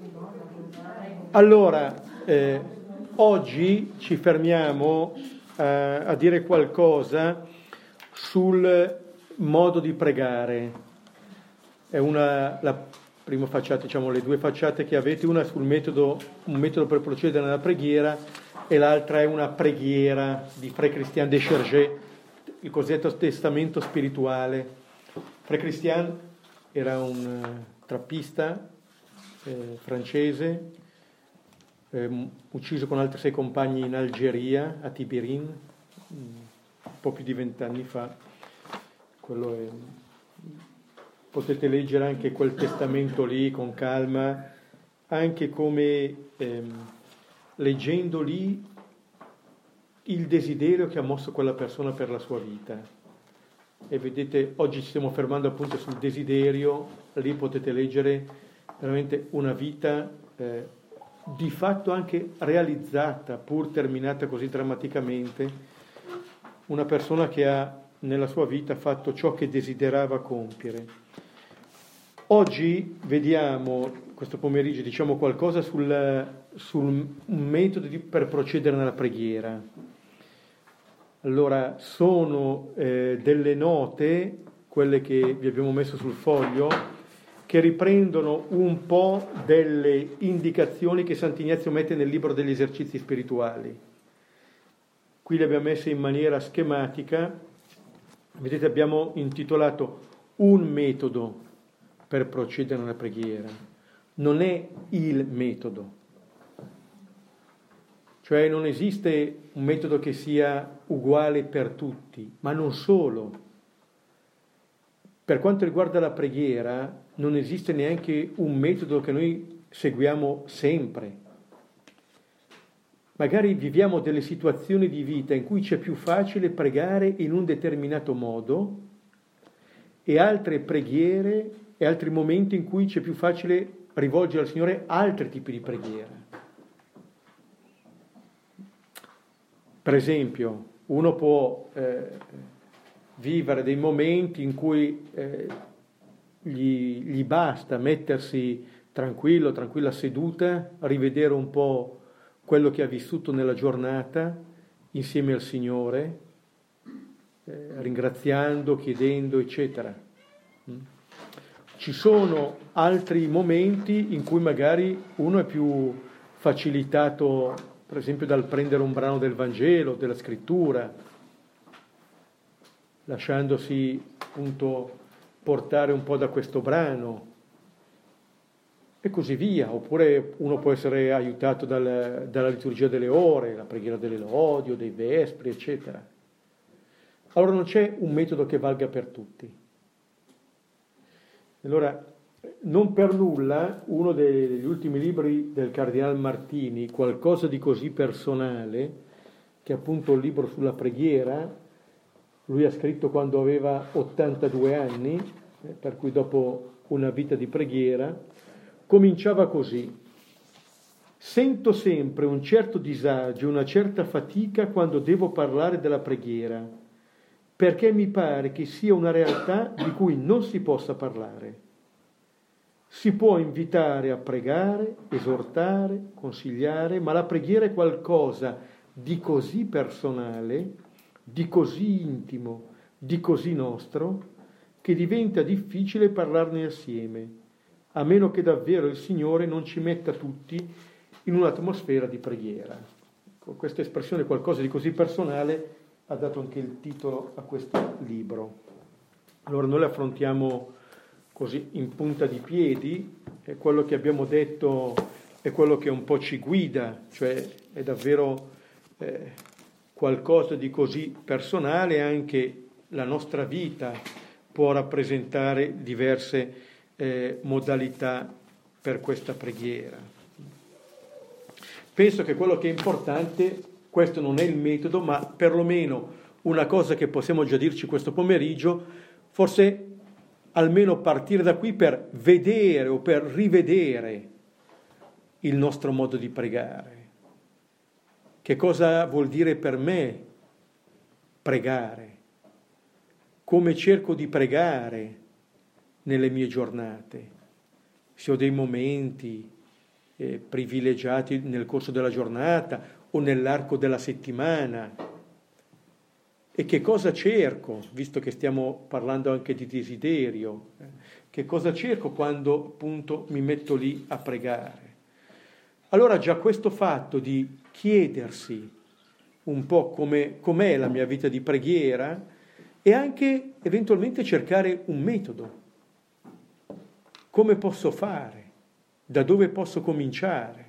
Allora, oggi ci fermiamo a dire qualcosa sul modo di pregare. È la prima facciata, diciamo, le due facciate che avete, una sul metodo, un metodo per procedere nella preghiera, e l'altra è una preghiera di Frère Christian de Chergé, il cosiddetto testamento spirituale. Frère Christian era un trappista francese, ucciso con altri 6 compagni in Algeria, a Tibirin, un po' più di 20 anni fa. Potete leggere anche quel testamento lì con calma, anche come leggendo lì il desiderio che ha mosso quella persona per la sua vita. E vedete, oggi ci stiamo fermando appunto sul desiderio, lì potete leggere veramente una vita di fatto anche realizzata, pur terminata così drammaticamente, una persona che ha nella sua vita fatto ciò che desiderava compiere. Oggi vediamo, questo pomeriggio, diciamo qualcosa sul metodo per procedere nella preghiera. Allora, sono delle note, quelle che vi abbiamo messo sul foglio, che riprendono un po' delle indicazioni che Sant'Ignazio mette nel libro degli esercizi spirituali. Qui le abbiamo messe in maniera schematica. Vedete, abbiamo intitolato un metodo per procedere nella preghiera. Non è il metodo. Cioè non esiste un metodo che sia uguale per tutti, ma non solo. Per quanto riguarda la preghiera, non esiste neanche un metodo che noi seguiamo sempre. Magari viviamo delle situazioni di vita in cui c'è più facile pregare in un determinato modo e altre preghiere e altri momenti in cui c'è più facile rivolgere al Signore altri tipi di preghiera. Per esempio, uno può vivere dei momenti in cui gli basta mettersi tranquilla seduta, rivedere un po' quello che ha vissuto nella giornata insieme al Signore, ringraziando, chiedendo, eccetera. Ci sono altri momenti in cui magari uno è più facilitato, per esempio, dal prendere un brano del Vangelo, della Scrittura, lasciandosi appunto portare un po' da questo brano e così via. Oppure uno può essere aiutato dalla liturgia delle ore, la preghiera dell'Elodio, dei Vespri, eccetera. Allora non c'è un metodo che valga per tutti. Allora, non per nulla, uno degli ultimi libri del Cardinal Martini, qualcosa di così personale, che è appunto il libro sulla preghiera, lui ha scritto quando aveva 82 anni, per cui dopo una vita di preghiera, cominciava così: sento sempre un certo disagio, una certa fatica quando devo parlare della preghiera, perché mi pare che sia una realtà di cui non si possa parlare. Si può invitare a pregare, esortare, consigliare, ma la preghiera è qualcosa di così personale, di così intimo, di così nostro, che diventa difficile parlarne assieme, a meno che davvero il Signore non ci metta tutti in un'atmosfera di preghiera. Con questa espressione, qualcosa di così personale, ha dato anche il titolo a questo libro. Allora noi affrontiamo così in punta di piedi, e quello che abbiamo detto è quello che un po' ci guida, cioè è davvero qualcosa di così personale. Anche la nostra vita può rappresentare diverse modalità per questa preghiera. Penso che quello che è importante, questo non è il metodo, ma perlomeno una cosa che possiamo già dirci questo pomeriggio, forse almeno partire da qui per vedere o per rivedere il nostro modo di pregare. Che cosa vuol dire per me pregare? Come cerco di pregare nelle mie giornate? Se ho dei momenti privilegiati nel corso della giornata o nell'arco della settimana. E che cosa cerco, visto che stiamo parlando anche di desiderio, che cosa cerco quando appunto mi metto lì a pregare? Allora già questo fatto di chiedersi un po' com'è la mia vita di preghiera e anche eventualmente cercare un metodo. Come posso fare? Da dove posso cominciare?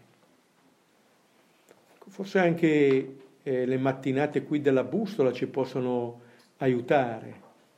Forse anche le mattinate qui della bussola ci possono aiutare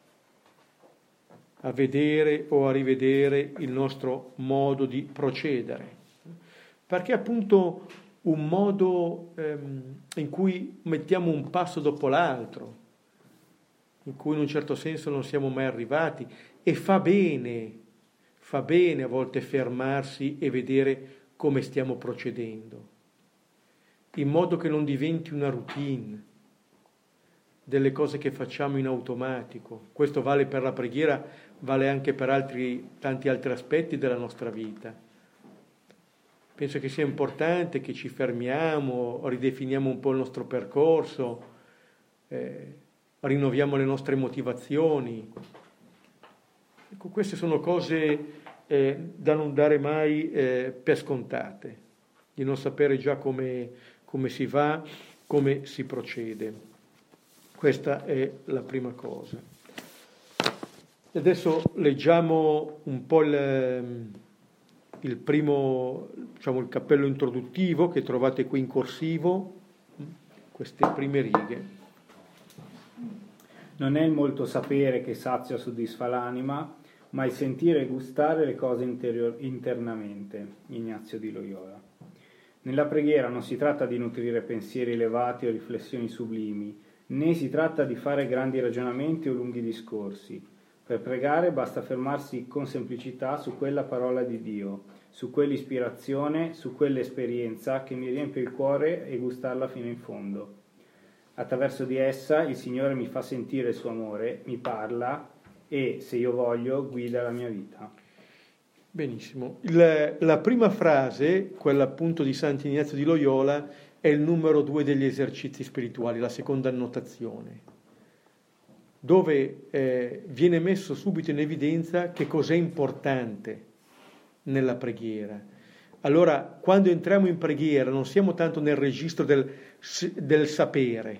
a vedere o a rivedere il nostro modo di procedere. Perché appunto un modo in cui mettiamo un passo dopo l'altro, in cui in un certo senso non siamo mai arrivati, e fa bene a volte fermarsi e vedere come stiamo procedendo, in modo che non diventi una routine delle cose che facciamo in automatico. Questo vale per la preghiera, vale anche per tanti altri aspetti della nostra vita. Penso che sia importante che ci fermiamo, ridefiniamo un po' il nostro percorso, rinnoviamo le nostre motivazioni. Ecco, queste sono cose da non dare mai per scontate, di non sapere già come si va, come si procede. Questa è la prima cosa. Adesso leggiamo un po' il primo, diciamo, il cappello introduttivo che trovate qui in corsivo, queste prime righe. Non è il molto sapere che sazia o soddisfa l'anima, ma il sentire e gustare le cose internamente. Ignazio di Loyola. Nella preghiera non si tratta di nutrire pensieri elevati o riflessioni sublimi, né si tratta di fare grandi ragionamenti o lunghi discorsi. Per pregare basta fermarsi con semplicità su quella parola di Dio, su quell'ispirazione, su quell'esperienza che mi riempie il cuore e gustarla fino in fondo. Attraverso di essa il Signore mi fa sentire il suo amore, mi parla e, se io voglio, guida la mia vita. Benissimo. La prima frase, quella appunto di Sant'Ignazio di Loyola, è il numero 2 degli esercizi spirituali, la seconda annotazione, dove viene messo subito in evidenza che cos'è importante nella preghiera. Allora, quando entriamo in preghiera non siamo tanto nel registro del sapere,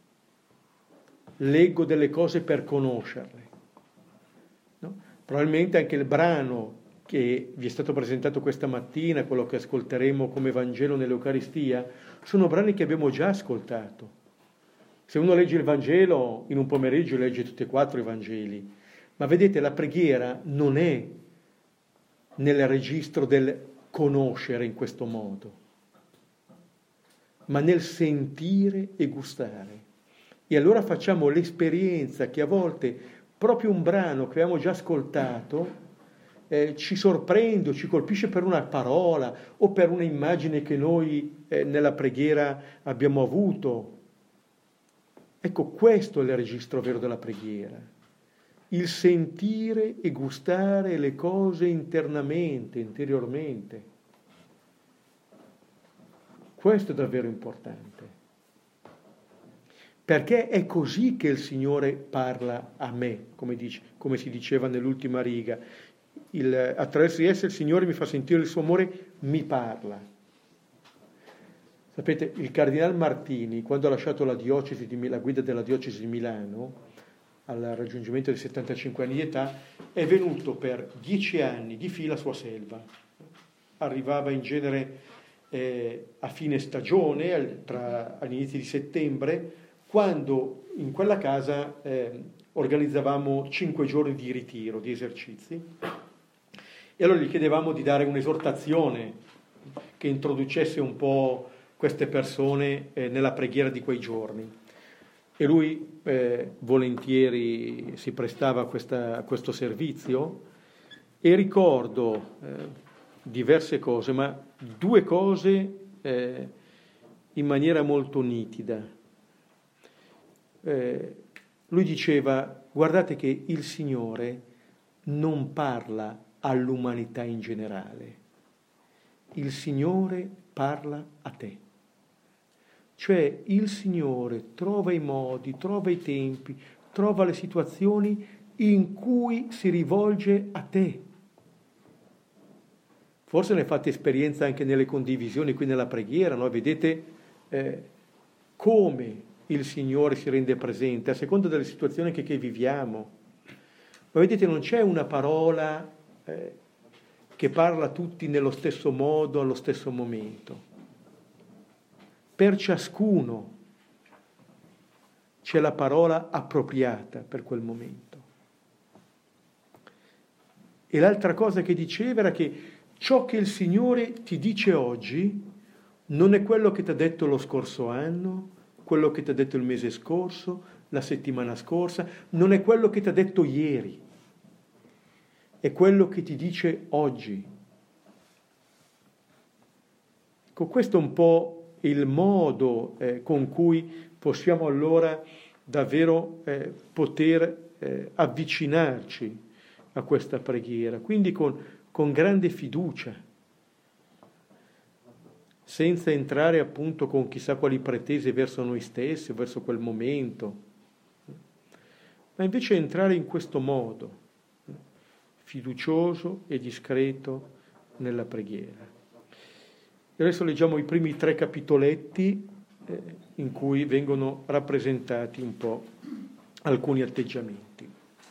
leggo delle cose per conoscerle, no? Probabilmente anche il brano che vi è stato presentato questa mattina, quello che ascolteremo come Vangelo nell'Eucaristia, sono brani che abbiamo già ascoltato. Se uno legge il Vangelo in un pomeriggio legge tutti e 4 i Vangeli, ma vedete, la preghiera non è nel registro del conoscere in questo modo, ma nel sentire e gustare. E allora facciamo l'esperienza che a volte proprio un brano che abbiamo già ascoltato ci sorprende, ci colpisce per una parola o per un'immagine che noi nella preghiera abbiamo avuto. Ecco, questo è il registro vero della preghiera, il sentire e gustare le cose internamente, interiormente. Questo è davvero importante, perché è così che il Signore parla a me, come si diceva nell'ultima riga. Attraverso di essa il Signore mi fa sentire il suo amore, mi parla. Sapete, il Cardinal Martini, quando ha lasciato la guida della diocesi di Milano, al raggiungimento dei 75 anni di età, è venuto per 10 anni di fila a Sua Selva. Arrivava in genere a fine stagione, agli inizi di settembre, quando in quella casa organizzavamo 5 giorni di ritiro, di esercizi, e allora gli chiedevamo di dare un'esortazione che introducesse un po' queste persone nella preghiera di quei giorni. E lui volentieri si prestava a questo servizio, e ricordo diverse cose, ma 2 cose in maniera molto nitida. Lui diceva: guardate che il Signore non parla all'umanità in generale, il Signore parla a te. Cioè il Signore trova i modi, trova i tempi, trova le situazioni in cui si rivolge a te. Forse ne fate esperienza anche nelle condivisioni qui nella preghiera, no? Vedete come il Signore si rende presente a seconda delle situazioni che viviamo. Ma vedete, non c'è una parola che parla a tutti nello stesso modo, allo stesso momento. Per ciascuno c'è la parola appropriata per quel momento. E l'altra cosa che diceva era che ciò che il Signore ti dice oggi non è quello che ti ha detto lo scorso anno, quello che ti ha detto il mese scorso, la settimana scorsa, non è quello che ti ha detto ieri, è quello che ti dice oggi. Ecco, questo è un po' il modo con cui possiamo allora davvero poter avvicinarci a questa preghiera, quindi con grande fiducia, senza entrare appunto con chissà quali pretese verso noi stessi, verso quel momento, ma invece entrare in questo modo, fiducioso e discreto nella preghiera. E adesso leggiamo i primi 3 capitoletti in cui vengono rappresentati un po' alcuni atteggiamenti.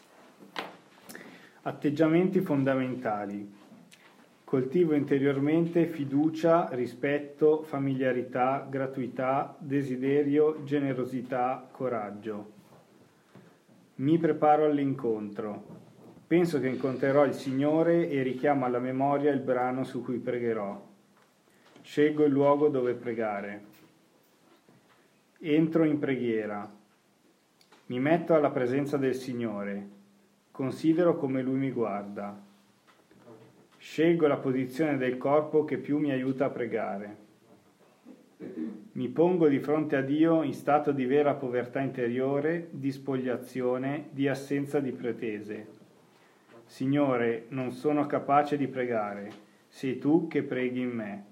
Atteggiamenti fondamentali. Coltivo interiormente fiducia, rispetto, familiarità, gratuità, desiderio, generosità, coraggio. Mi preparo all'incontro. Penso che incontrerò il Signore e richiamo alla memoria il brano su cui pregherò. Scelgo il luogo dove pregare. Entro in preghiera. Mi metto alla presenza del Signore. Considero come Lui mi guarda. Scelgo la posizione del corpo che più mi aiuta a pregare. Mi pongo di fronte a Dio in stato di vera povertà interiore, di spogliazione, di assenza di pretese. Signore, non sono capace di pregare, sei Tu che preghi in me.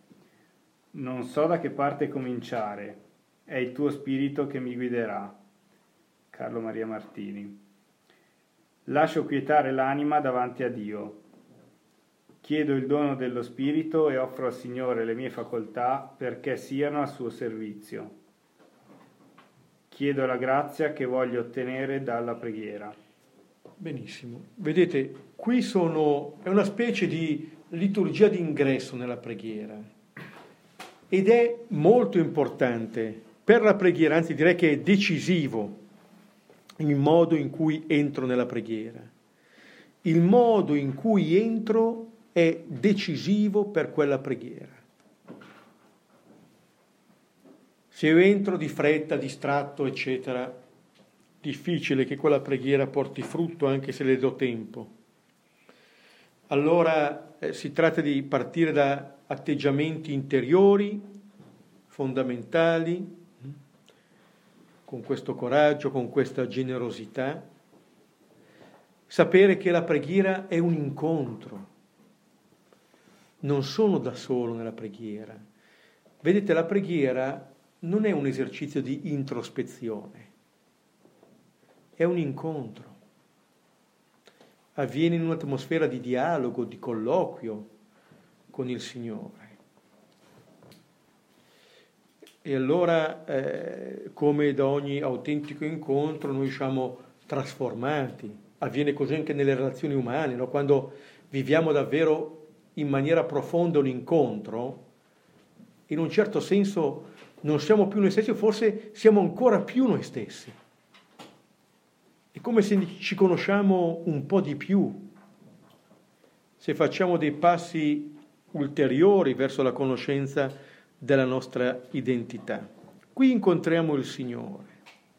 Non so da che parte cominciare, è il Tuo Spirito che mi guiderà. Carlo Maria Martini. Lascio quietare l'anima davanti a Dio. Chiedo il dono dello Spirito e offro al Signore le mie facoltà perché siano a suo servizio. Chiedo la grazia che voglio ottenere dalla preghiera. Benissimo. Vedete, qui è una specie di liturgia d'ingresso nella preghiera ed è molto importante per la preghiera, anzi direi che è decisivo il modo in cui entro nella preghiera. Il modo in cui entro è decisivo per quella preghiera. Se io entro di fretta, distratto, eccetera, difficile che quella preghiera porti frutto anche se le do tempo. Allora si tratta di partire da atteggiamenti interiori, fondamentali, con questo coraggio, con questa generosità. Sapere che la preghiera è un incontro. Non sono da solo nella preghiera. Vedete, la preghiera non è un esercizio di introspezione, è un incontro. Avviene in un'atmosfera di dialogo, di colloquio con il Signore. E allora, come da ogni autentico incontro, noi siamo trasformati. Avviene così anche nelle relazioni umane, no? Quando viviamo davvero in maniera profonda un incontro, in un certo senso non siamo più noi stessi, forse siamo ancora più noi stessi. È come se ci conosciamo un po' di più, se facciamo dei passi ulteriori verso la conoscenza della nostra identità. Qui incontriamo il Signore,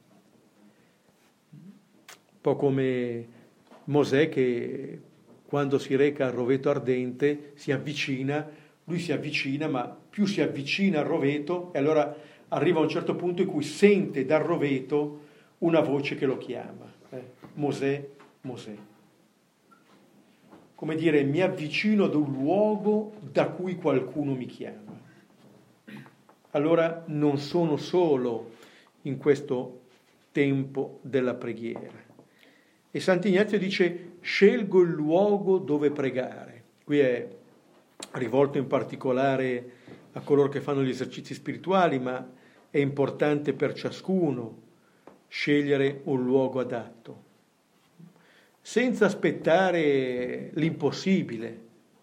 un po' come Mosè che quando si reca al roveto ardente lui si avvicina, ma più si avvicina al roveto e allora arriva a un certo punto in cui sente dal roveto una voce che lo chiama. Mosè, Mosè. come dire, mi avvicino ad un luogo da cui qualcuno mi chiama. Allora non sono solo in questo tempo della preghiera. E Sant'Ignazio dice: scelgo il luogo dove pregare. Qui è rivolto in particolare a coloro che fanno gli esercizi spirituali, ma è importante per ciascuno scegliere un luogo adatto, senza aspettare l'impossibile,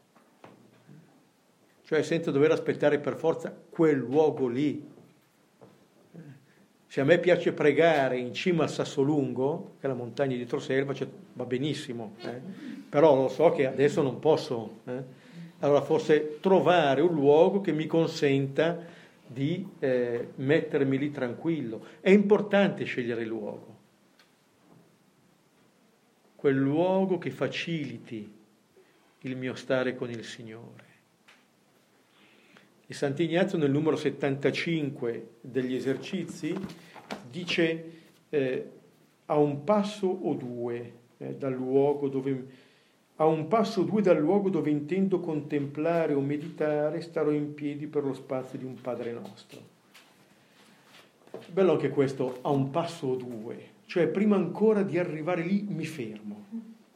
cioè senza dover aspettare per forza quel luogo lì. Se a me piace pregare in cima al Sassolungo, che è la montagna di Troselva, cioè, va benissimo, però lo so che adesso non posso. Allora forse trovare un luogo che mi consenta di mettermi lì tranquillo. È importante scegliere il luogo. Quel luogo che faciliti il mio stare con il Signore. E Sant'Ignazio nel numero 75 degli esercizi dice a un passo o due dal luogo dove intendo contemplare o meditare, starò in piedi per lo spazio di un Padre nostro. Bello anche questo, a un passo o due, cioè prima ancora di arrivare lì mi fermo.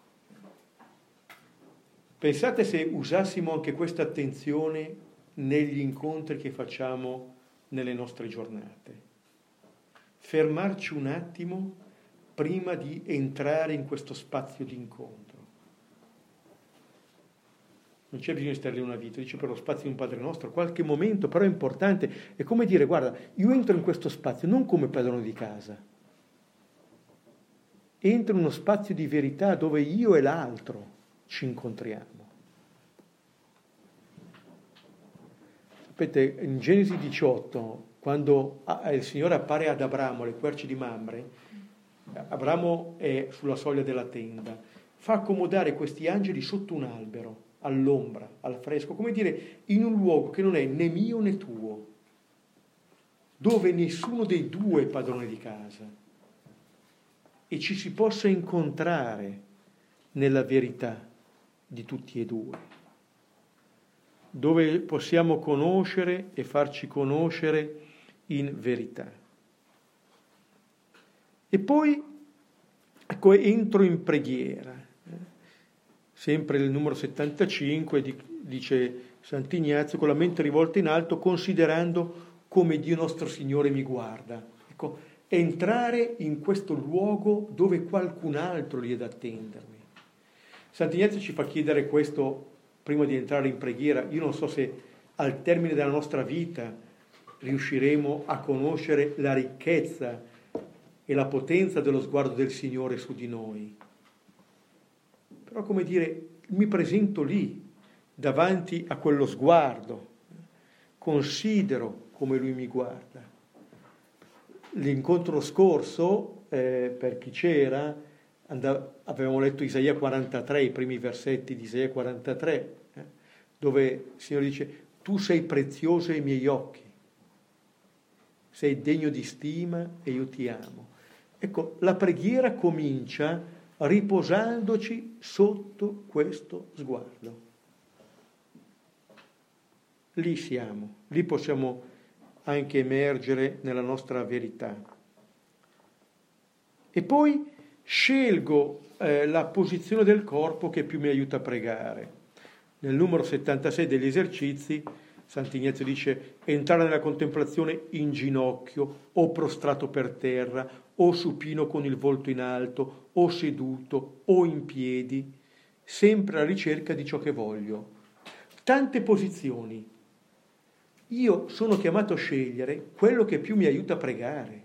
Pensate se usassimo anche questa attenzione negli incontri che facciamo nelle nostre giornate. Fermarci un attimo prima di entrare in questo spazio di incontro. Non c'è bisogno di stare lì una vita, dice per lo spazio di un Padre nostro, qualche momento però è importante. È come dire, guarda, io entro in questo spazio non come padrone di casa, entro in uno spazio di verità dove io e l'altro ci incontriamo. Sapete, in Genesi 18, quando il Signore appare ad Abramo alle querci di Mamre, Abramo è sulla soglia della tenda, fa accomodare questi angeli sotto un albero, all'ombra, al fresco, come dire, in un luogo che non è né mio né tuo, dove nessuno dei due è padrone di casa, e ci si possa incontrare nella verità di tutti e due, dove possiamo conoscere e farci conoscere in verità. E poi, ecco, entro in preghiera. Sempre il numero 75 dice Sant'Ignazio, con la mente rivolta in alto, considerando come Dio nostro Signore mi guarda. Ecco, entrare in questo luogo dove qualcun altro lì è da attendermi. Sant'Ignazio ci fa chiedere questo prima di entrare in preghiera. Io non so se al termine della nostra vita riusciremo a conoscere la ricchezza e la potenza dello sguardo del Signore su di noi. Però, come dire, mi presento lì, davanti a quello sguardo, considero come Lui mi guarda. L'incontro scorso, per chi c'era, avevamo letto Isaia 43, i primi versetti di Isaia 43, dove il Signore dice: tu sei prezioso ai miei occhi, sei degno di stima e io ti amo. Ecco, la preghiera comincia riposandoci sotto questo sguardo. Lì siamo, lì possiamo anche emergere nella nostra verità. E poi scelgo la posizione del corpo che più mi aiuta a pregare. Nel numero 76 degli esercizi Sant'Ignazio dice: entrare nella contemplazione in ginocchio o prostrato per terra o supino con il volto in alto o seduto o in piedi, sempre alla ricerca di ciò che voglio. Tante posizioni. Io sono chiamato a scegliere quello che più mi aiuta a pregare,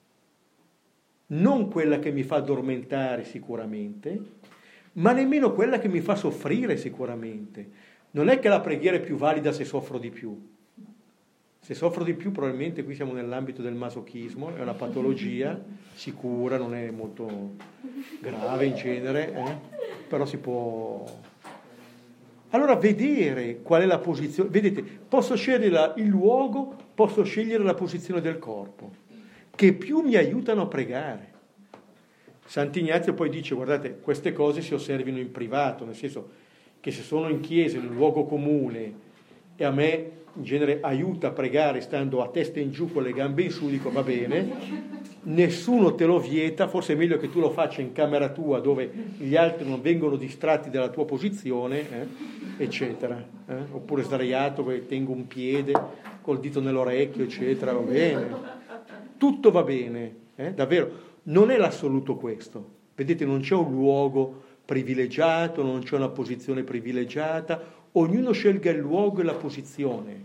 non quella che mi fa addormentare sicuramente, ma nemmeno quella che mi fa soffrire sicuramente. Non è che la preghiera è più valida se soffro di più. Se soffro di più, probabilmente qui siamo nell'ambito del masochismo, è una patologia sicura, non è molto grave in genere, però si può. Allora vedere qual è la posizione, vedete, posso scegliere il luogo, posso scegliere la posizione del corpo, che più mi aiutano a pregare. Sant'Ignazio poi dice: guardate, queste cose si osservino in privato, nel senso, che se sono in chiesa, in un luogo comune, e a me in genere aiuta a pregare stando a testa in giù con le gambe in su, dico va bene, nessuno te lo vieta, forse è meglio che tu lo faccia in camera tua dove gli altri non vengono distratti dalla tua posizione, eccetera, oppure sdraiato, tengo un piede col dito nell'orecchio, eccetera, va bene, tutto va bene, davvero, non è l'assoluto questo, vedete, non c'è un luogo privilegiato, non c'è una posizione privilegiata, ognuno scelga il luogo e la posizione,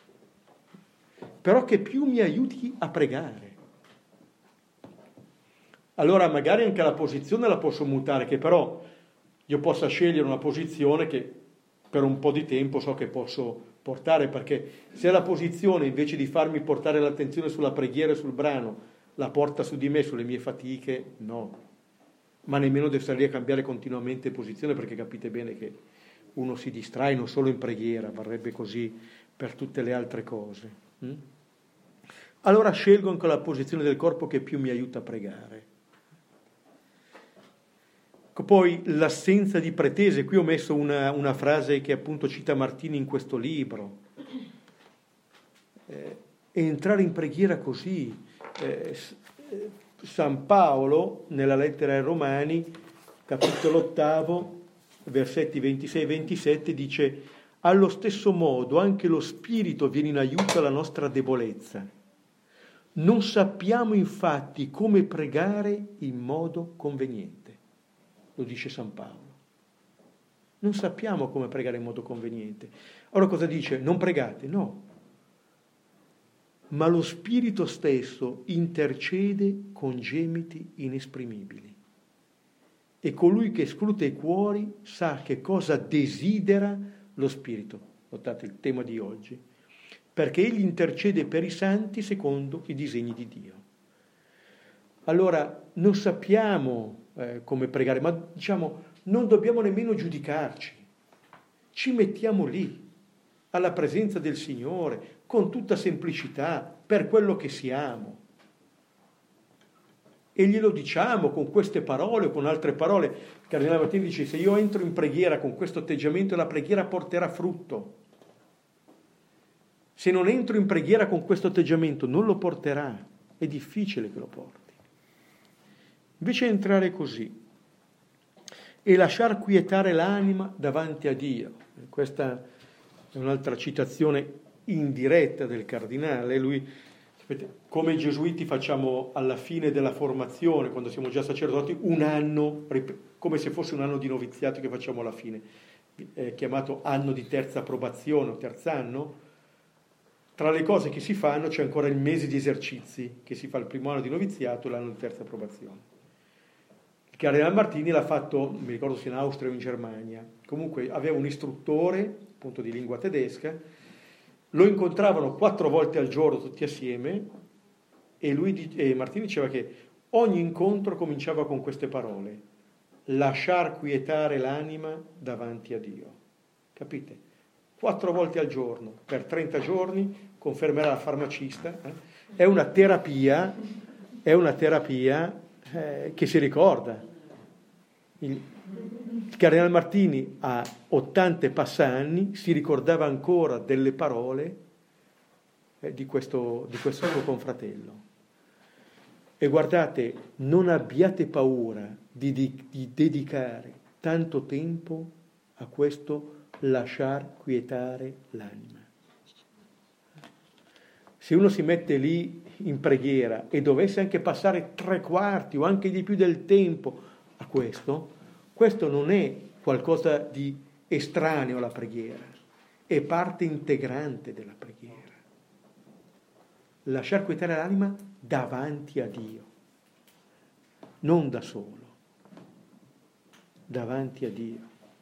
però che più mi aiuti a pregare. Allora magari anche la posizione la posso mutare, che però io possa scegliere una posizione che per un po' di tempo so che posso portare, perché se la posizione invece di farmi portare l'attenzione sulla preghiera e sul brano la porta su di me, sulle mie fatiche, no. Ma nemmeno devo stare lì a cambiare continuamente posizione, perché capite bene che uno si distrae non solo in preghiera, varrebbe così per tutte le altre cose. Allora scelgo anche la posizione del corpo che più mi aiuta a pregare. Poi l'assenza di pretese, qui ho messo una frase che appunto cita Martini in questo libro, entrare in preghiera così, San Paolo nella lettera ai Romani, capitolo 8, versetti 26-27, dice: allo stesso modo anche lo Spirito viene in aiuto alla nostra debolezza. Non sappiamo infatti come pregare in modo conveniente. Lo dice San Paolo. Non sappiamo come pregare in modo conveniente. Allora cosa dice? Non pregate? No. Ma lo Spirito stesso intercede con gemiti inesprimibili. E colui che scruta i cuori sa che cosa desidera lo Spirito. Notate il tema di oggi. Perché egli intercede per i santi secondo i disegni di Dio. Allora, non sappiamo come pregare, ma diciamo, non dobbiamo nemmeno giudicarci. Ci mettiamo lì, alla presenza del Signore, con tutta semplicità, per quello che siamo. E glielo diciamo con queste parole o con altre parole. Il Cardinale Martini dice: se io entro in preghiera con questo atteggiamento, la preghiera porterà frutto. Se non entro in preghiera con questo atteggiamento, non lo porterà. È difficile che lo porti. Invece entrare così e lasciar quietare l'anima davanti a Dio. Questa è un'altra citazione indiretta del Cardinale. Lui, sapete, come i gesuiti facciamo alla fine della formazione, quando siamo già sacerdoti, un anno, come se fosse un anno di noviziato che facciamo alla fine, chiamato anno di terza approbazione o terz'anno. Tra le cose che si fanno c'è ancora il mese di esercizi, che si fa il primo anno di noviziato e l'anno di terza approbazione. Il Cardinale Martini l'ha fatto, mi ricordo se in Austria o in Germania, comunque aveva un istruttore, appunto di lingua tedesca, lo incontravano 4 volte al giorno tutti assieme e Martini diceva che ogni incontro cominciava con queste parole: lasciar quietare l'anima davanti a Dio. Capite? 4 volte al giorno, per 30 giorni, confermerà la farmacista, è una terapia che si ricorda. Il Cardinale Martini a 80 e passa anni si ricordava ancora delle parole di questo suo confratello. E guardate, non abbiate paura di dedicare tanto tempo a questo lasciar quietare l'anima. Se uno si mette lì in preghiera e dovesse anche passare 3/4 o anche di più del tempo a questo non è qualcosa di estraneo alla preghiera, è parte integrante della preghiera. Lasciar quietare l'anima davanti a Dio, non da solo, davanti a Dio.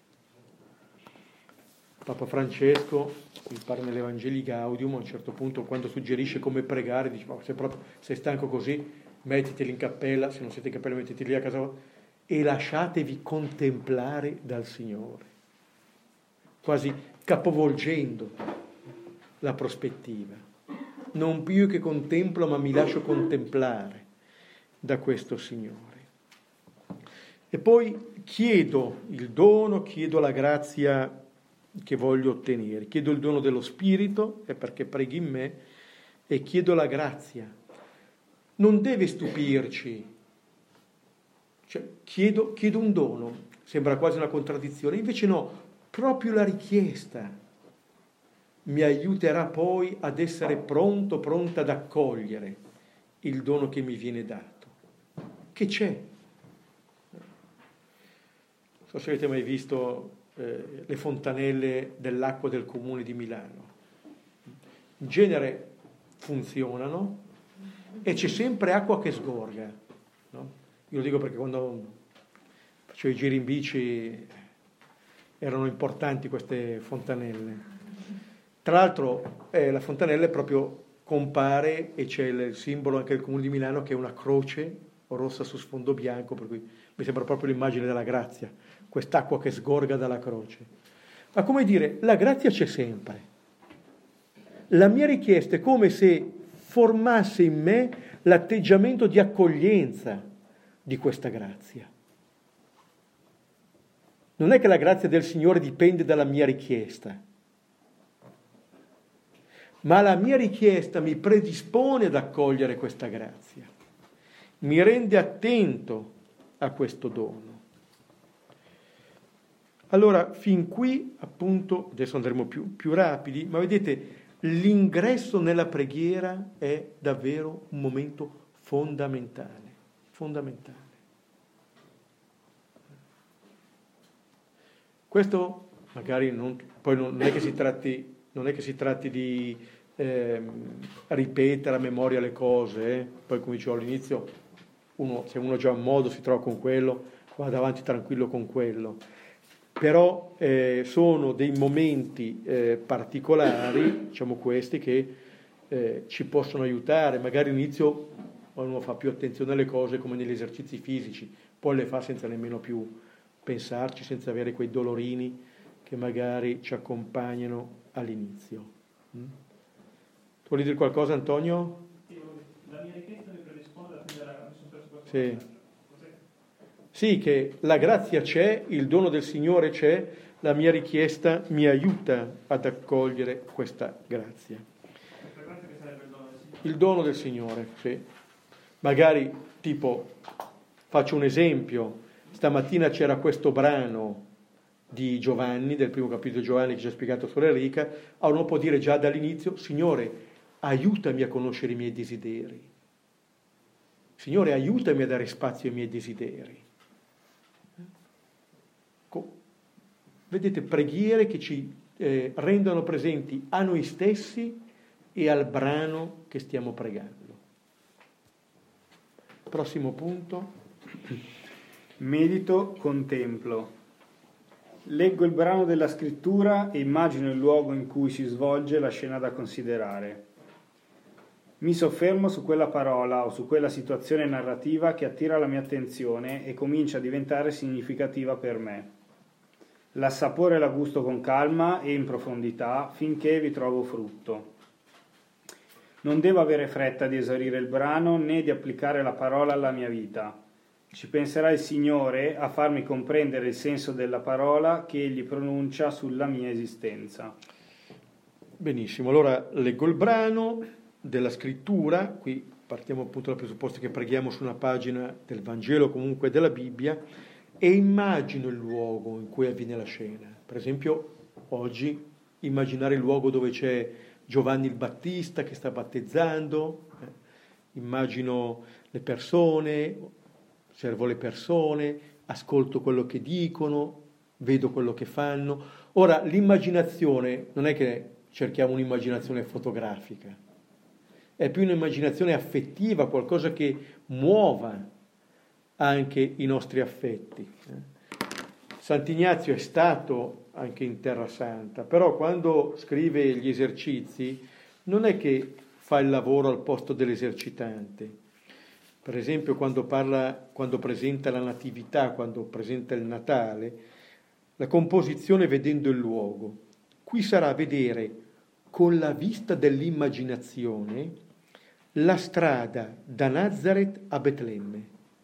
Papa Francesco, mi pare nell'Evangelii Gaudium, a un certo punto quando suggerisce come pregare, dice: ma se proprio sei stanco così, mettiteli in cappella, se non siete in cappella metteteli lì a casa e lasciatevi contemplare dal Signore, quasi capovolgendo la prospettiva. Non più io che contemplo, ma mi lascio contemplare da questo Signore. E poi chiedo il dono, chiedo la grazia che voglio ottenere, chiedo il dono dello Spirito, è perché preghi in me, e chiedo la grazia. Non deve stupirci, cioè, chiedo un dono, sembra quasi una contraddizione, invece no, proprio la richiesta mi aiuterà poi ad essere pronta ad accogliere il dono che mi viene dato, che c'è. Non so se avete mai visto le fontanelle dell'acqua del comune di Milano. In genere funzionano e c'è sempre acqua che sgorga, no? Io lo dico perché quando facevo i giri in bici erano importanti queste fontanelle. Tra l'altro la fontanella proprio compare e c'è il simbolo anche del comune di Milano che è una croce rossa su sfondo bianco, per cui mi sembra proprio l'immagine della grazia, quest'acqua che sgorga dalla croce. Ma come dire, la grazia c'è sempre. La mia richiesta è come se formasse in me l'atteggiamento di accoglienza di questa grazia. Non è che la grazia del Signore dipende dalla mia richiesta, ma la mia richiesta mi predispone ad accogliere questa grazia, mi rende attento a questo dono. Allora, fin qui, appunto, adesso andremo più rapidi, ma vedete, l'ingresso nella preghiera è davvero un momento fondamentale, fondamentale. Questo magari poi non è che si tratti di ripetere a memoria le cose, poi come dicevo all'inizio, se uno già ha un modo si trova con quello, vada avanti tranquillo con quello. Però sono dei momenti particolari, diciamo questi, che ci possono aiutare. Magari all'inizio uno fa più attenzione alle cose come negli esercizi fisici, poi le fa senza nemmeno più pensarci, senza avere quei dolorini che magari ci accompagnano all'inizio. Vuoi dire qualcosa, Antonio? La mia richiesta mi predisponde a prendere Sì. Sì, che la grazia c'è, il dono del Signore c'è, la mia richiesta mi aiuta ad accogliere questa grazia. Il dono del Signore, sì. Magari, tipo, faccio un esempio, stamattina c'era questo brano di Giovanni, del primo capitolo di Giovanni che ci ha spiegato Suor Enrica, uno può dire già dall'inizio, Signore, aiutami a conoscere i miei desideri. Signore, aiutami a dare spazio ai miei desideri. Vedete, preghiere che ci rendono presenti a noi stessi e al brano che stiamo pregando. Prossimo punto. Medito, contemplo. Leggo il brano della scrittura e immagino il luogo in cui si svolge la scena da considerare. Mi soffermo su quella parola o su quella situazione narrativa che attira la mia attenzione e comincia a diventare significativa per me. L'assaporo e la gusto con calma e in profondità finché vi trovo frutto. Non devo avere fretta di esaurire il brano né di applicare la parola alla mia vita. Ci penserà il Signore a farmi comprendere il senso della parola che Egli pronuncia sulla mia esistenza. Benissimo, allora leggo il brano della scrittura, qui partiamo appunto dal presupposto che preghiamo su una pagina del Vangelo, comunque della Bibbia, e immagino il luogo in cui avviene la scena. Per esempio, oggi immaginare il luogo dove c'è Giovanni il Battista che sta battezzando, immagino le persone, osservo le persone, ascolto quello che dicono, vedo quello che fanno. Ora, l'immaginazione non è che cerchiamo un'immaginazione fotografica, è più un'immaginazione affettiva, qualcosa che muova anche i nostri affetti. Sant'Ignazio è stato anche in Terra Santa, però quando scrive gli esercizi non è che fa il lavoro al posto dell'esercitante. Per esempio quando presenta la Natività, quando presenta il Natale, la composizione vedendo il luogo. Qui sarà vedere con la vista dell'immaginazione la strada da Nazareth a Betlemme,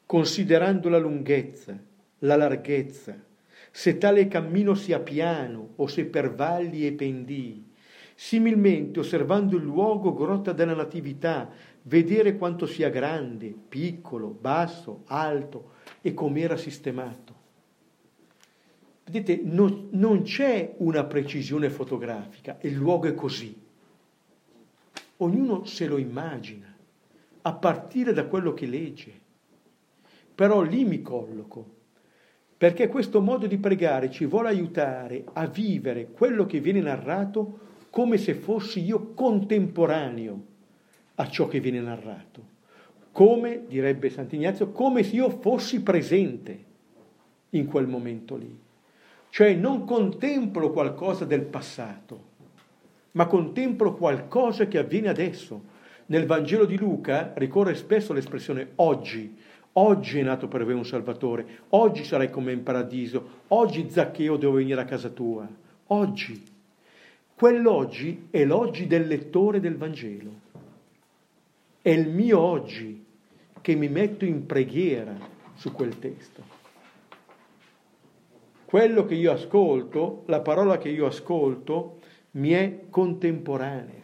considerando la lunghezza, la larghezza, se tale cammino sia piano o se per valli e pendii, similmente osservando il luogo grotta della natività, vedere quanto sia grande, piccolo, basso, alto e com'era sistemato. Vedete, non c'è una precisione fotografica, il luogo è così. Ognuno se lo immagina, a partire da quello che legge. Però lì mi colloco, perché questo modo di pregare ci vuole aiutare a vivere quello che viene narrato come se fossi io contemporaneo a ciò che viene narrato. Come, direbbe Sant'Ignazio, come se io fossi presente in quel momento lì. Cioè non contemplo qualcosa del passato, ma contemplo qualcosa che avviene adesso. Nel Vangelo di Luca ricorre spesso l'espressione oggi. Oggi è nato per voi un Salvatore, oggi sarai con me in paradiso, oggi Zaccheo devo venire a casa tua. Oggi. Quell'oggi è l'oggi del lettore del Vangelo. È il mio oggi che mi metto in preghiera su quel testo. Quello che io ascolto, la parola che io ascolto, mi è contemporanea.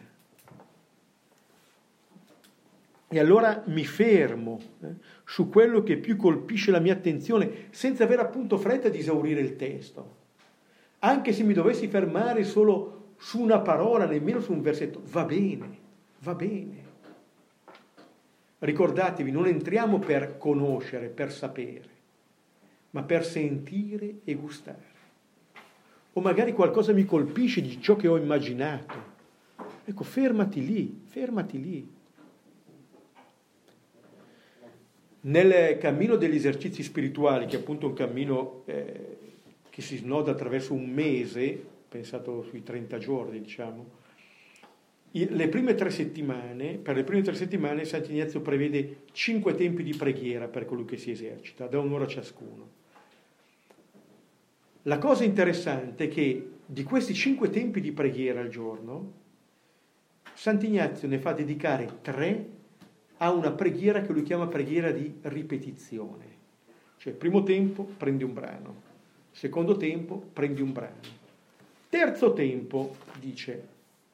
E allora mi fermo su quello che più colpisce la mia attenzione, senza avere appunto fretta di esaurire il testo. Anche se mi dovessi fermare solo su una parola, nemmeno su un versetto, va bene, va bene. Ricordatevi, non entriamo per conoscere, per sapere, ma per sentire e gustare. O magari qualcosa mi colpisce di ciò che ho immaginato. Ecco, fermati lì, fermati lì. Nel cammino degli esercizi spirituali, che è appunto un cammino che si snoda attraverso un mese, pensato sui 30 giorni, diciamo, per le prime 3 settimane Sant'Ignazio prevede 5 tempi di preghiera per colui che si esercita, da 1 ora ciascuno. La cosa interessante è che di questi 5 tempi di preghiera al giorno, Sant'Ignazio ne fa dedicare 3 a una preghiera che lui chiama preghiera di ripetizione. Cioè, primo tempo prendi un brano, secondo tempo prendi un brano, terzo tempo, dice,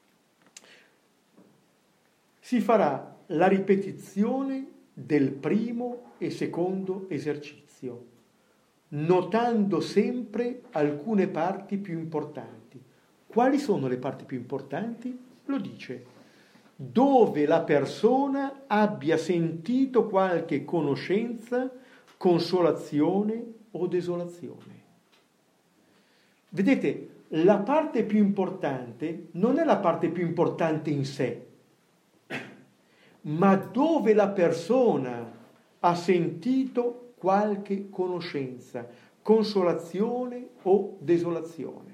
si farà la ripetizione del primo e secondo esercizio, notando sempre alcune parti più importanti. Quali sono le parti più importanti? Lo dice: dove la persona abbia sentito qualche conoscenza, consolazione o desolazione. Vedete, la parte più importante non è la parte più importante in sé, ma dove la persona ha sentito qualche conoscenza, consolazione o desolazione.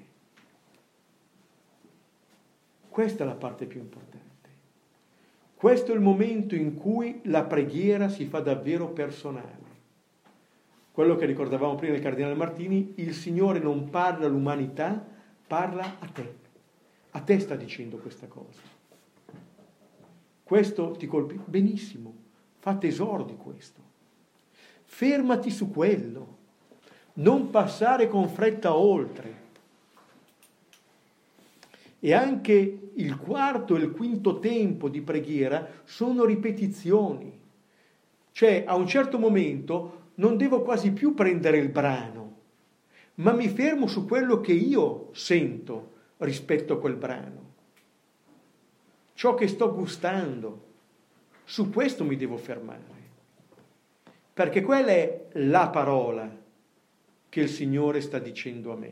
Questa è la parte più importante. Questo è il momento in cui la preghiera si fa davvero personale. Quello che ricordavamo prima del Cardinale Martini, il Signore non parla all'umanità, parla a te. A te sta dicendo questa cosa. Questo ti colpisce? Benissimo, fa tesoro di questo. Fermati su quello, non passare con fretta oltre. E anche il quarto e il quinto tempo di preghiera sono ripetizioni. Cioè, a un certo momento non devo quasi più prendere il brano, ma mi fermo su quello che io sento rispetto a quel brano. Ciò che sto gustando, su questo mi devo fermare. Perché quella è la parola che il Signore sta dicendo a me.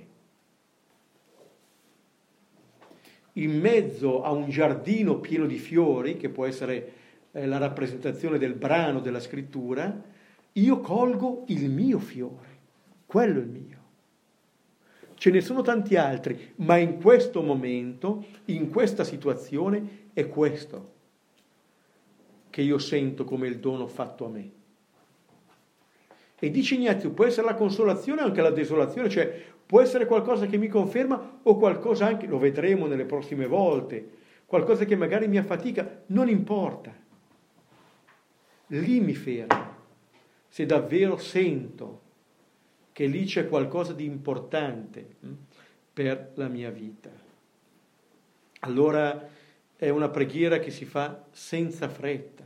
In mezzo a un giardino pieno di fiori, che può essere la rappresentazione del brano della scrittura, io colgo il mio fiore, quello è il mio. Ce ne sono tanti altri, ma in questo momento, in questa situazione, è questo che io sento come il dono fatto a me. E dice Ignazio, può essere la consolazione o anche la desolazione, cioè può essere qualcosa che mi conferma o qualcosa anche, lo vedremo nelle prossime volte, qualcosa che magari mi affatica, non importa. Lì mi fermo. se davvero sento che lì c'è qualcosa di importante per la mia vita. Allora è una preghiera che si fa senza fretta.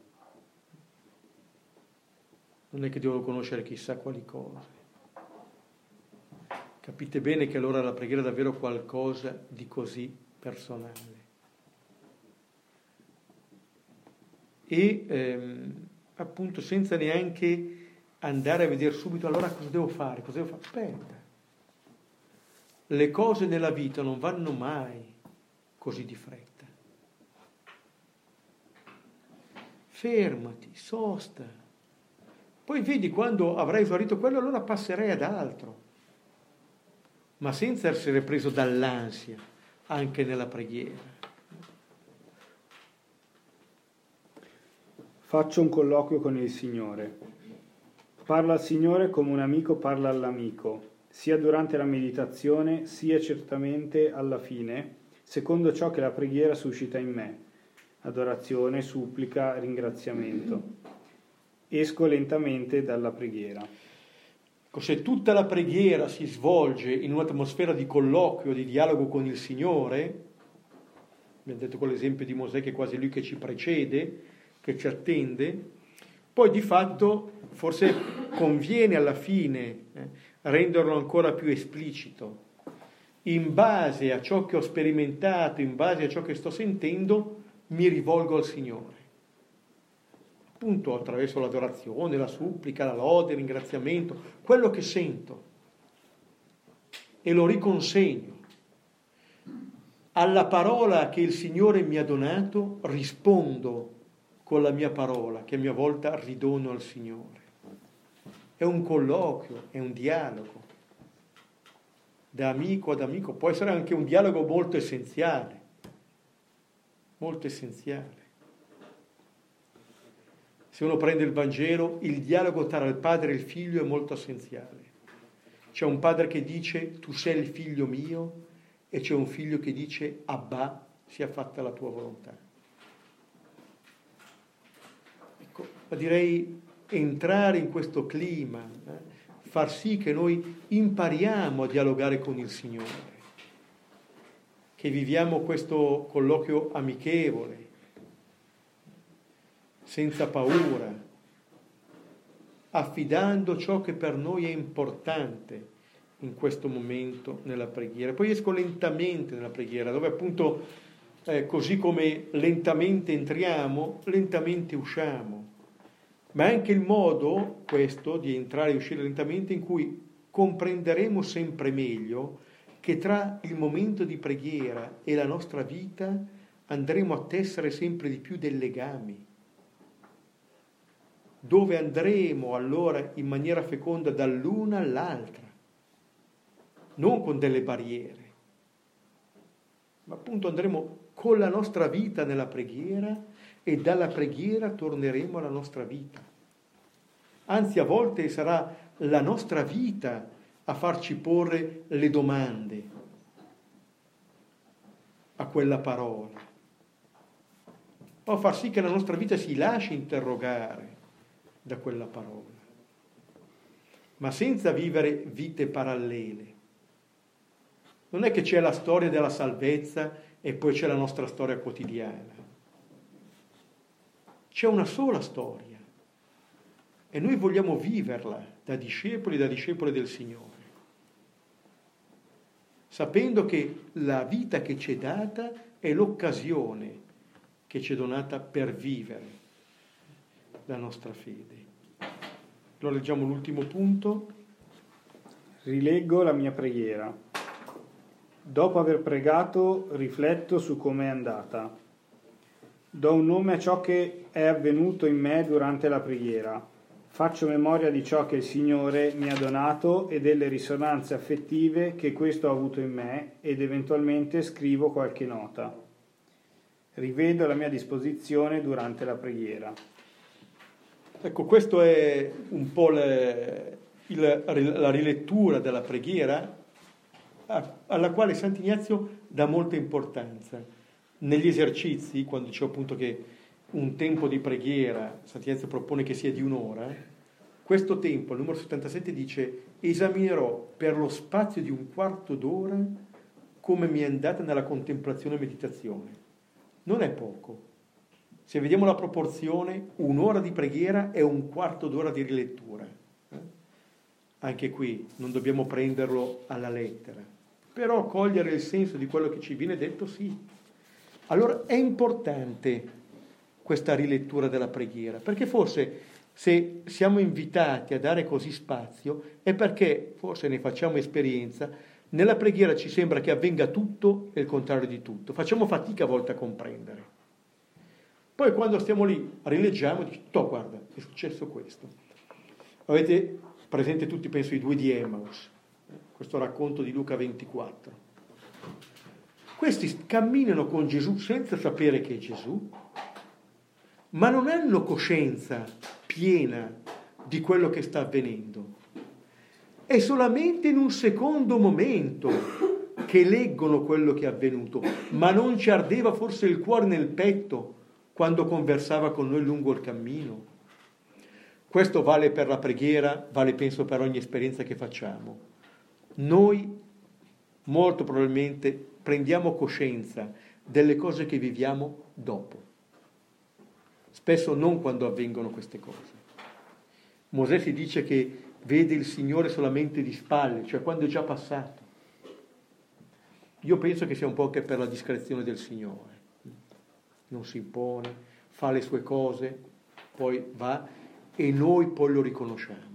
Non è che devo conoscere chissà quali cose. Capite bene che allora la preghiera è davvero qualcosa di così personale. E appunto senza neanche andare a vedere subito allora cosa devo fare. Aspetta. Le cose nella vita non vanno mai così di fretta. Fermati, sosta. Poi vedi, quando avrai esaurito quello, allora passerai ad altro. Ma senza essere preso dall'ansia, anche nella preghiera. Faccio un colloquio con il Signore. Parla al Signore come un amico parla all'amico, sia durante la meditazione, sia certamente alla fine, secondo ciò che la preghiera suscita in me: adorazione, supplica, ringraziamento. Esco lentamente dalla preghiera. Se tutta la preghiera si svolge in un'atmosfera di colloquio, di dialogo con il Signore, abbiamo detto con l'esempio di Mosè che è quasi lui che ci precede, che ci attende, poi di fatto forse conviene alla fine renderlo ancora più esplicito. In base a ciò che ho sperimentato, in base a ciò che sto sentendo, mi rivolgo al Signore. Appunto attraverso l'adorazione, la supplica, la lode, il ringraziamento, quello che sento. E lo riconsegno. Alla parola che il Signore mi ha donato rispondo con la mia parola, che a mia volta ridono al Signore. È un colloquio, è un dialogo. Da amico ad amico, può essere anche un dialogo molto essenziale. Molto essenziale. Se uno prende il Vangelo, il dialogo tra il padre e il figlio è molto essenziale. C'è un padre che dice tu sei il figlio mio e c'è un figlio che dice Abba, sia fatta la tua volontà. Ecco, direi entrare in questo clima, far sì che noi impariamo a dialogare con il Signore, che viviamo questo colloquio amichevole, senza paura, affidando ciò che per noi è importante in questo momento nella preghiera. Poi esco lentamente nella preghiera, dove appunto così come lentamente entriamo, lentamente usciamo. Ma è anche il modo, questo, di entrare e uscire lentamente, in cui comprenderemo sempre meglio che tra il momento di preghiera e la nostra vita andremo a tessere sempre di più dei legami, dove andremo allora in maniera feconda dall'una all'altra, non con delle barriere, ma appunto andremo con la nostra vita nella preghiera e dalla preghiera torneremo alla nostra vita. Anzi, a volte sarà la nostra vita a farci porre le domande a quella parola, o a far sì che la nostra vita si lasci interrogare da quella parola, ma senza vivere vite parallele. Non è che c'è la storia della salvezza e poi c'è la nostra storia quotidiana. C'è una sola storia e noi vogliamo viverla da discepoli del Signore, sapendo che la vita che ci è data è l'occasione che ci è donata per vivere la nostra fede. Allora leggiamo l'ultimo punto. Rileggo la mia preghiera. Dopo aver pregato, rifletto su com'è andata. Do un nome a ciò che è avvenuto in me durante la preghiera. Faccio memoria di ciò che il Signore mi ha donato e delle risonanze affettive che questo ha avuto in me, ed eventualmente scrivo qualche nota. Rivedo la mia disposizione durante la preghiera. Ecco, questo è un po' la rilettura della preghiera alla quale Sant'Ignazio dà molta importanza. Negli esercizi, quando dicevo appunto che un tempo di preghiera, Sant'Ignazio propone che sia di un'ora, questo tempo, il numero 77 dice: esaminerò per lo spazio di un quarto d'ora come mi è andata nella contemplazione e meditazione. Non è poco. Se vediamo la proporzione, un'ora di preghiera è un quarto d'ora di rilettura. Anche qui non dobbiamo prenderlo alla lettera, però cogliere il senso di quello che ci viene detto, sì. Allora è importante questa rilettura della preghiera, perché forse se siamo invitati a dare così spazio è perché, forse ne facciamo esperienza, nella preghiera ci sembra che avvenga tutto e il contrario di tutto. Facciamo fatica a volte a comprendere. Poi quando stiamo lì, rileggiamo e diciamo: guarda, è successo questo. Avete presente tutti, penso, i due di Emmaus, questo racconto di Luca 24. Questi camminano con Gesù senza sapere che è Gesù, ma non hanno coscienza piena di quello che sta avvenendo. È solamente in un secondo momento che leggono quello che è avvenuto, ma non ci ardeva forse il cuore nel petto quando conversava con noi lungo il cammino. Questo vale per la preghiera, vale penso per ogni esperienza che facciamo. Noi molto probabilmente prendiamo coscienza delle cose che viviamo dopo, spesso non quando avvengono queste cose. Mosè si dice che vede il Signore solamente di spalle, cioè quando è già passato. Io penso che sia un po' anche per la discrezione del Signore. Non si impone, fa le sue cose, poi va e noi poi lo riconosciamo.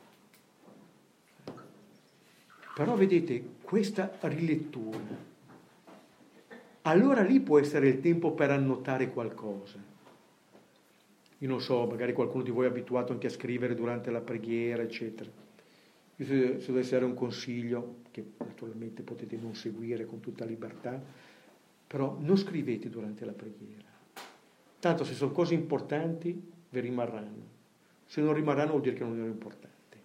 Però vedete, questa rilettura, allora lì può essere il tempo per annotare qualcosa. Io non so, magari qualcuno di voi è abituato anche a scrivere durante la preghiera, eccetera. Io se dovesse dare un consiglio, che naturalmente potete non seguire con tutta libertà, però non scrivete durante la preghiera. Tanto se sono cose importanti, vi rimarranno. Se non rimarranno vuol dire che non erano importanti.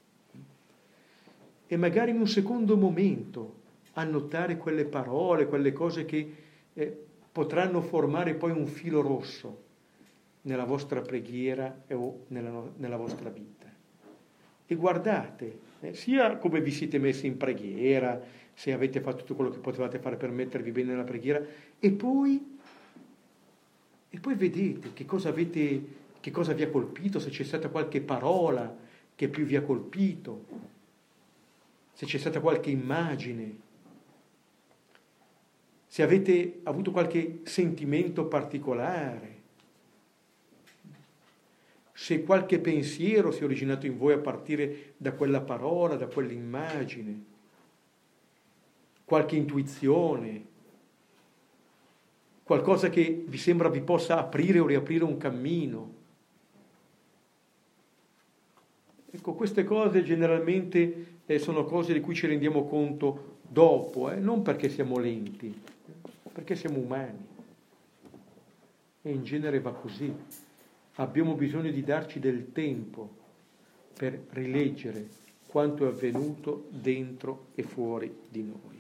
E magari in un secondo momento annotare quelle parole, quelle cose che potranno formare poi un filo rosso nella vostra preghiera o nella vostra vita. E guardate, sia come vi siete messi in preghiera, se avete fatto tutto quello che potevate fare per mettervi bene nella preghiera, e poi vedete che cosa vi ha colpito, se c'è stata qualche parola che più vi ha colpito, se c'è stata qualche immagine, se avete avuto qualche sentimento particolare, se qualche pensiero si è originato in voi a partire da quella parola, da quell'immagine, qualche intuizione, qualcosa che vi sembra vi possa aprire o riaprire un cammino. Ecco, queste cose generalmente sono cose di cui ci rendiamo conto dopo, non perché siamo lenti, perché siamo umani. E in genere va così. Abbiamo bisogno di darci del tempo per rileggere quanto è avvenuto dentro e fuori di noi.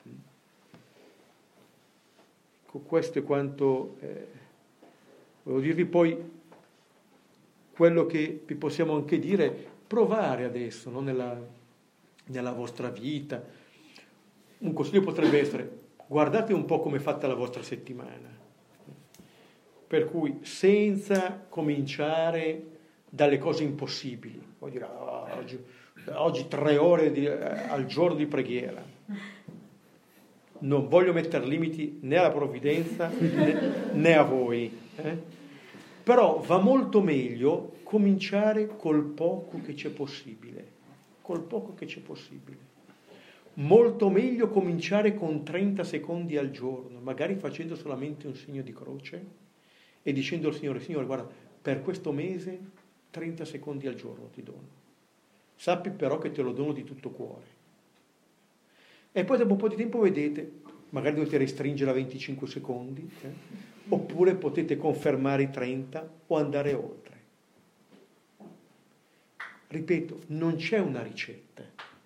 Ecco, questo è quanto volevo dirvi. Poi quello che vi possiamo anche dire, provare adesso, no? nella vostra vita. Un consiglio potrebbe essere: guardate un po' come è fatta la vostra settimana. Per cui senza cominciare dalle cose impossibili, vuol dire oggi 3 ore al giorno di preghiera. Non voglio mettere limiti né alla provvidenza né a voi. Però va molto meglio cominciare col poco che c'è possibile. Col poco che c'è possibile. Molto meglio cominciare con 30 secondi al giorno, magari facendo solamente un segno di croce e dicendo al Signore: Signore, guarda, per questo mese 30 secondi al giorno ti dono. Sappi però che te lo dono di tutto cuore. E poi dopo un po' di tempo vedete, magari dovete restringere a 25 secondi, oppure potete confermare i 30 o andare oltre. Ripeto, non c'è una ricetta.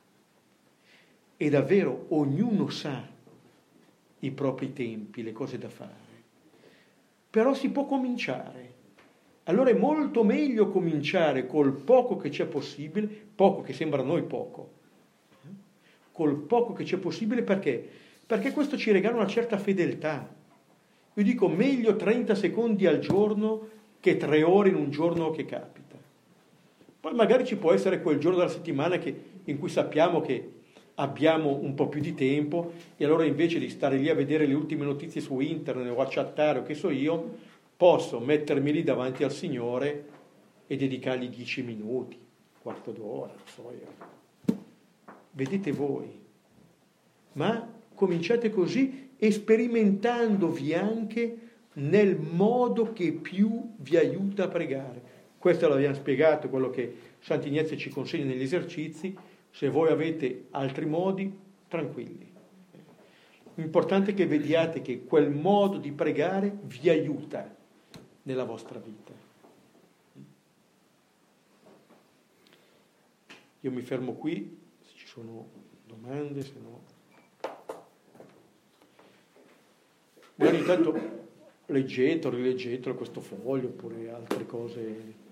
E davvero ognuno sa i propri tempi, le cose da fare. Però si può cominciare allora è molto meglio cominciare col poco che c'è possibile, poco che sembra a noi poco, col poco che c'è possibile, perché? Perché questo ci regala una certa fedeltà. Io dico meglio 30 secondi al giorno che 3 ore in un giorno che capita. Poi magari ci può essere quel giorno della settimana in cui sappiamo che abbiamo un po' più di tempo e allora invece di stare lì a vedere le ultime notizie su internet o a chattare o che so io, posso mettermi lì davanti al Signore e dedicargli 10 minuti, quarto d'ora, non so io. Vedete voi. Ma cominciate così e sperimentandovi anche nel modo che più vi aiuta a pregare. Questo l'abbiamo spiegato, quello che Sant'Ignazio ci consegna negli esercizi. Se voi avete altri modi, tranquilli. L'importante è che vediate che quel modo di pregare vi aiuta nella vostra vita. Io mi fermo qui, se ci sono domande, se no... Magari intanto leggetelo, rileggetelo questo foglio oppure altre cose